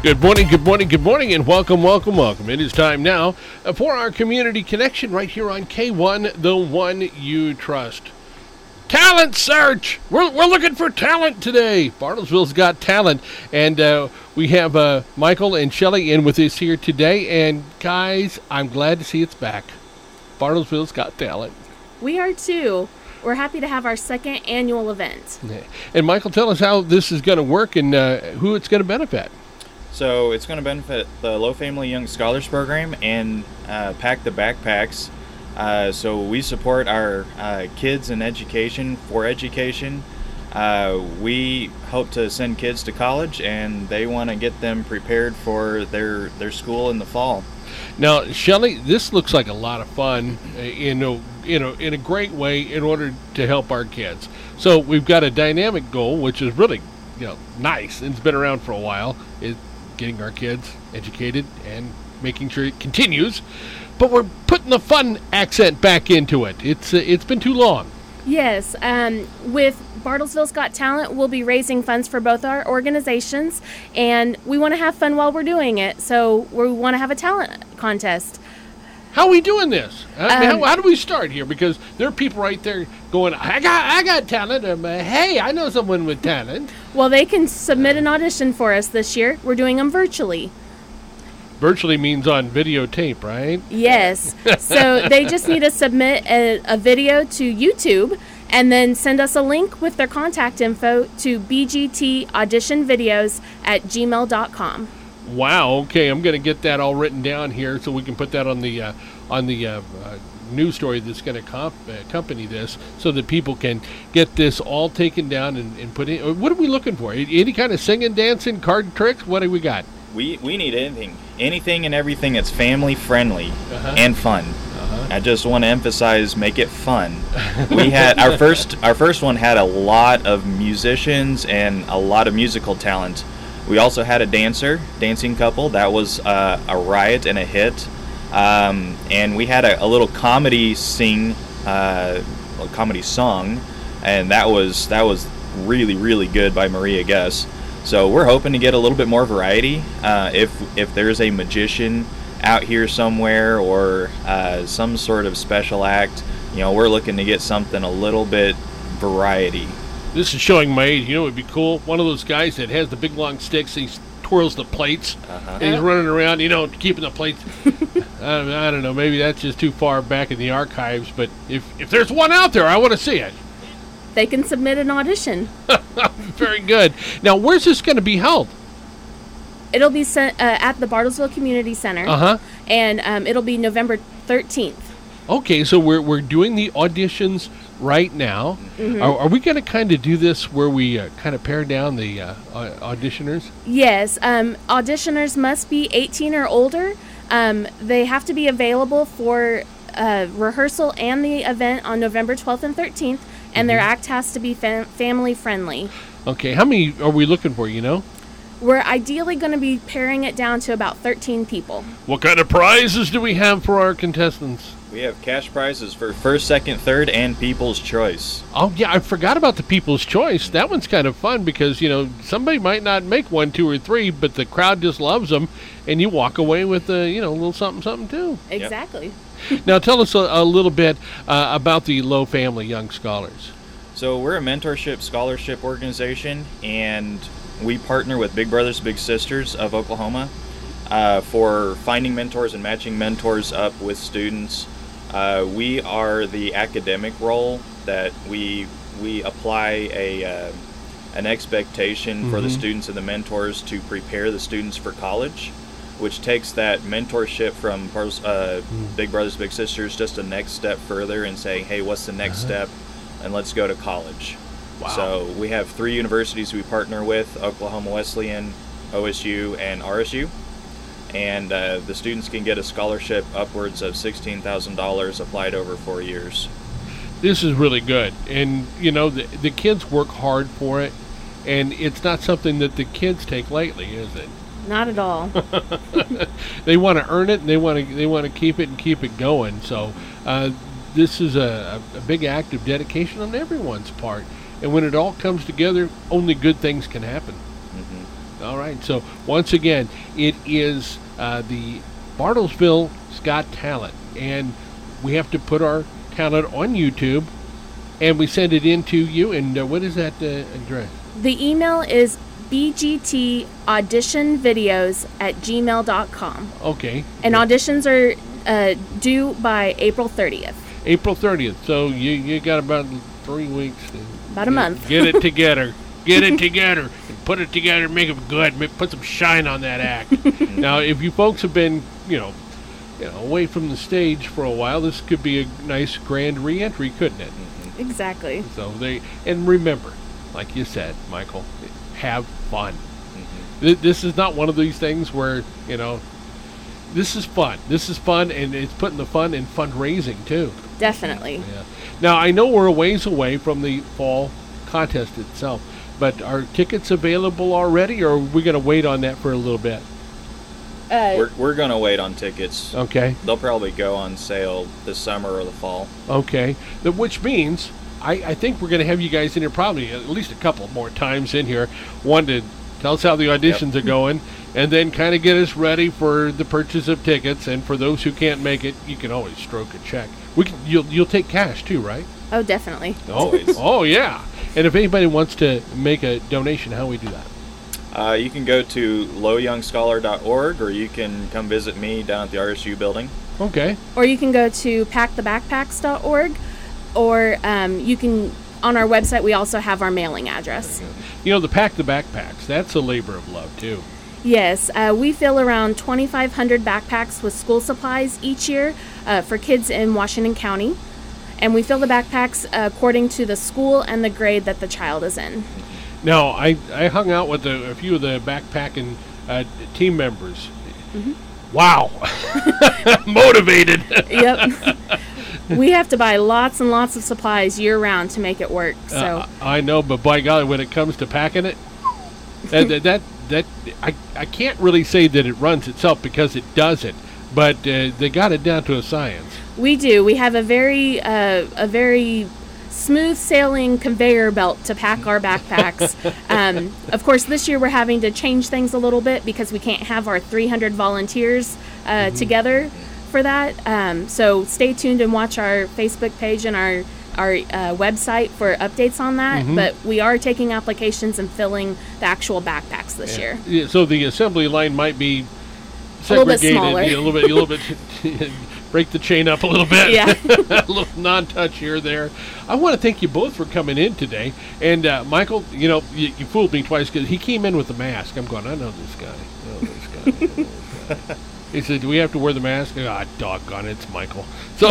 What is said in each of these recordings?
Good morning, good morning, good morning, and welcome, welcome, welcome. It is time now for our community connection right here on K1, the one you trust. Talent search! We're looking for talent today. Bartlesville's got talent, and we have Michael and Shelley in with us here today. And guys, I'm glad to see it's back. Bartlesville's got talent. We are too. We're happy to have our second annual event. And Michael, tell us how this is going to work and who it's going to benefit. So it's going to benefit the Low Family Young Scholars Program and Pack the Backpacks. So we support our kids in education for education. We hope to send kids to college, and they want to get them prepared for their school in the fall. Now, Shelley, this looks like a lot of fun in a great way in order to help our kids. So we've got a dynamic goal, which is really nice, and it's been around for a while. It's getting our kids educated and making sure it continues. But we're putting the fun accent back into it. It's been too long. Yes, with Bartlesville's Got Talent, we'll be raising funds for both our organizations, and we want to have fun while we're doing it, so we want to have a talent contest. How are we doing this? How do we start here? Because there are people right there going, I got talent. Hey, I know someone with talent. Well, they can submit an audition for us this year. We're doing them virtually. Virtually means on videotape, right? Yes. So they just need to submit a video to YouTube and then send us a link with their contact info to bgtauditionvideos@gmail.com. Wow. Okay, I'm going to get that all written down here so we can put that on the news story that's going to accompany this, so that people can get this all taken down and put in. What are we looking for? Any kind of singing, dancing, card tricks? What do we got? We need anything and everything that's family friendly and fun. I just want to emphasize, make it fun. We had our first one had a lot of musicians and a lot of musical talent. We also had a dancing couple that was a riot and a hit, and we had a little comedy song, and that was really, really good by Maria Guess. So we're hoping to get a little bit more variety. If there's a magician out here somewhere or some sort of special act, we're looking to get something a little bit variety. This is showing my age. It would be cool. One of those guys that has the big long sticks. He twirls the plates. And he's running around, keeping the plates. I don't know. Maybe that's just too far back in the archives. But if there's one out there, I want to see it. They can submit an audition. Very good. Now, where's this going to be held? It'll be sent at the Bartlesville Community Center. And it'll be November 13th. Okay, so we're doing the auditions right now. Mm-hmm. Are we going to kind of do this where we kind of pare down the auditioners? Yes. Auditioners must be 18 or older. They have to be available for rehearsal and the event on November 12th and 13th, and their act has to be family friendly. Okay, how many are we looking for, We're ideally going to be paring it down to about 13 people. What kind of prizes do we have for our contestants? We have cash prizes for first, second, third, and People's Choice. Oh, yeah, I forgot about the People's Choice. That one's kind of fun because, somebody might not make 1, 2, or 3, but the crowd just loves them, and you walk away with, a little something, too. Exactly. Yep. Now, tell us a little bit about the Low Family Young Scholars. So we're a mentorship scholarship organization, and we partner with Big Brothers Big Sisters of Oklahoma for finding mentors and matching mentors up with students. We are the academic role that we apply an expectation for the students and the mentors to prepare the students for college, which takes that mentorship from Big Brothers Big Sisters just a next step further and saying, hey, what's the next step, and let's go to college. Wow. So we have 3 universities we partner with: Oklahoma Wesleyan, OSU, and RSU. And the students can get a scholarship upwards of $16,000 applied over 4 years. This is really good. And, the kids work hard for it, and it's not something that the kids take lightly, is it? Not at all. They want to earn it, and they want to keep it and keep it going. So this is a big act of dedication on everyone's part. And when it all comes together, only good things can happen. All right. So once again, it is the Bartlesville Scott Talent, and we have to put our talent on YouTube, and we send it in to you. And what is that address? The email is bgtauditionvideos@gmail.com. Okay. And auditions are due by April 30th. April 30th. So you got about 3 weeks. About a month. Get it together. Get it together. And put it together. Make it good. Put some shine on that act. Now, if you folks have been, away from the stage for a while, this could be a nice grand re-entry, couldn't it? Exactly. So and remember, like you said, Michael, have fun. This is not one of these things where, this is fun. This is fun, and it's putting the fun in fundraising, too. Definitely. Yeah. Now, I know we're a ways away from the fall contest itself, but are tickets available already, or are we going to wait on that for a little bit? We're going to wait on tickets. Okay. They'll probably go on sale this summer or the fall. Okay. Which means I think we're going to have you guys in here probably at least a couple more times in here. One to tell us how the auditions are going, and then kind of get us ready for the purchase of tickets. And for those who can't make it, you can always stroke a check. You'll take cash too, right? Oh, definitely. Always. Oh, yeah. And if anybody wants to make a donation, how do we do that? You can go to lowyoungscholar.org, or you can come visit me down at the RSU building. Okay. Or you can go to packthebackpacks.org, or you can, on our website, we also have our mailing address. The Pack the Backpacks, that's a labor of love, too. Yes, we fill around 2,500 backpacks with school supplies each year for kids in Washington County. And we fill the backpacks according to the school and the grade that the child is in. Now, I hung out with a few of the backpacking team members. Mm-hmm. Wow. Motivated. Yep. We have to buy lots and lots of supplies year-round to make it work. So I know, but by golly, when it comes to packing it, that I can't really say that it runs itself, because it doesn't. But they got it down to a science. We do. We have a very smooth sailing conveyor belt to pack our backpacks. Of course, this year we're having to change things a little bit because we can't have our 300 volunteers together for that. So stay tuned and watch our Facebook page and our website for updates on that. But we are taking applications and filling the actual backpacks this year. Yeah, so the assembly line might be A segregated little bit a little bit break the chain up a little bit. Yeah. A little non-touch here there. I want to thank you both for coming in today. And Michael, you fooled me twice, because he came in with the mask. I'm going, I know this guy. He said, do we have to wear the mask? Ah, doggone it, it's Michael. So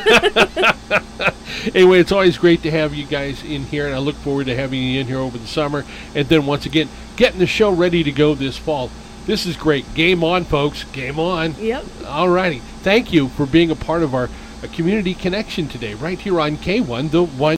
anyway, it's always great to have you guys in here, and I look forward to having you in here over the summer. And then once again, getting the show ready to go this fall. This is great. Game on, folks. Game on. Yep. All righty. Thank you for being a part of our community connection today, right here on K1, the one.